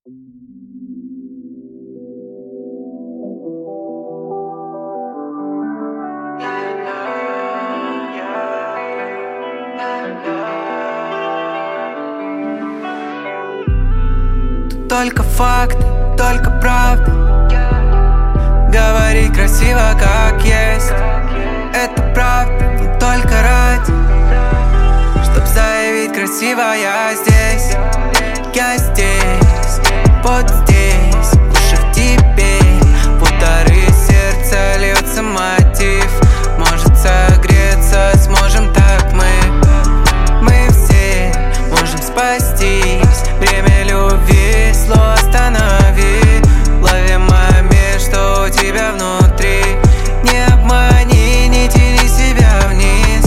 Только факты, только правда. Говорить красиво, как есть. Это правда, но только ради. Чтоб заявить красиво, я здесь. Я здесь, вот здесь. Уши в тебе, в удары сердца льется мотив. Может согреться, сможем так мы. Мы все можем спастись. Время любви, слово останови. Лови момент, что у тебя внутри. Не обмани, не тяни себя вниз.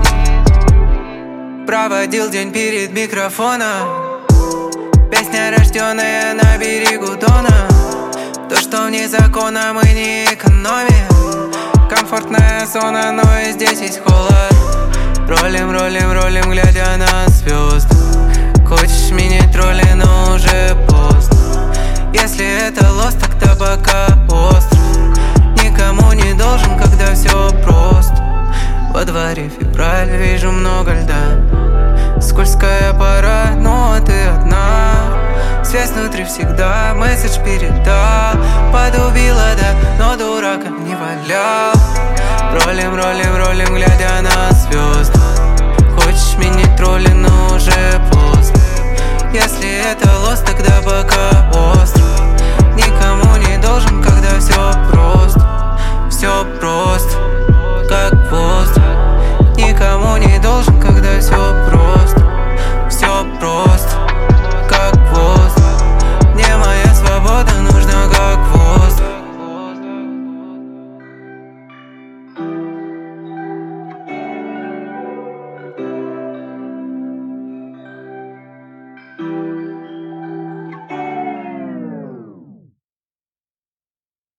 Проводил день перед микрофоном. Песня, рожденная на берегу Дона. То, что вне закона, мы не экономим. Комфортная зона, но и здесь есть холод. Ролим, ролим, ролим, глядя на звезды. Хочешь менять роли, но уже поздно. Если это лост, тогда пока остров. Никому не должен, когда все просто. Во дворе февраль, вижу много льда. Скользкая пора, но ты одна. Связь внутри всегда, месседж передал. Подубила, да, но дурака не валял. Ролим, ролим, ролим, глядя на звезды. Хочешь менять роли, но уже поздно. Если это лост, тогда пока